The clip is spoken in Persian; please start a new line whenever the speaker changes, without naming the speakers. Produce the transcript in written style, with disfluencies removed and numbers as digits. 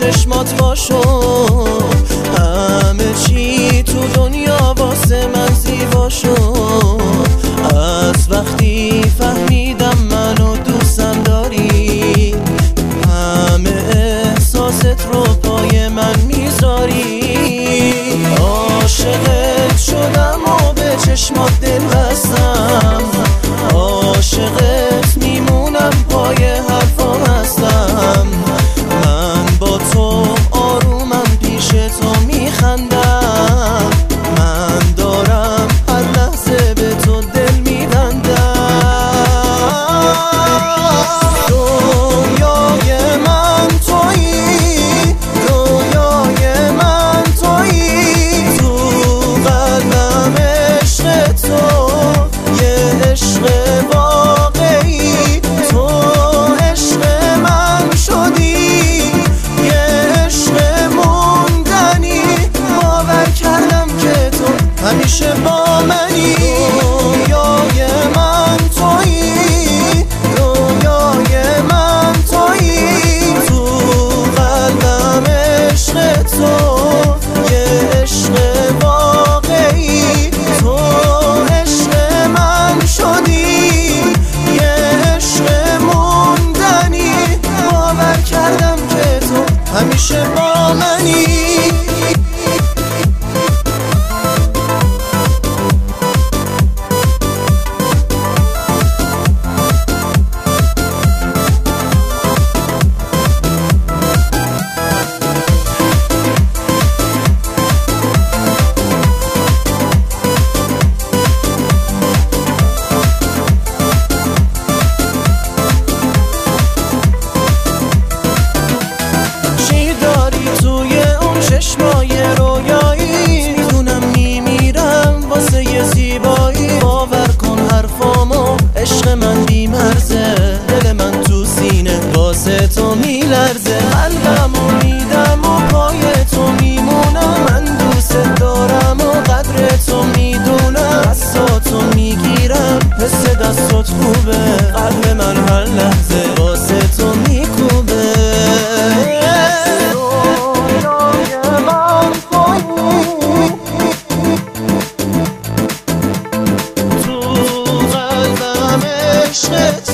چشمات باشو، همه چی تو دنیا واسه من زیبا شد. از وقتی فهمیدم منو دوستم داری، همه احساست رو پای من میذاری. عاشقت شدم و به چشمات دل بستم، عاشقت میمونم پای حرفا هستم. من با تو آرومم پیش تو میخندم، من دارم هر لحظه به تو دل میبندم. رویای من تویی، رویای من تویی، تو قلبم عشق تو، یه عشق واقعی. تو عشق من شدی، یه عشق موندنی. باور کردم که تو همیشه با منی. رویای من تویی، رویای من تویی، تو قلبم عشق تو، یه عشق واقعی. تو عشق من شدی، یه عشق موندنی. باور کردم که تو همیشه با منی. چشمای رویایی، میدونم میمیرم واسه یه زیبایی. باور کن حرفامو، عشق من بی‌مرزه، دل من تو سینه واسه تو میلرزه. قلبمو میدم و پای تو میمونم، من دوست دارم و قدر تو میدونم. دستاتو میگیرم، حس دستات خوبه، قلب من هر لحظه واسه تو میکوبه. عشق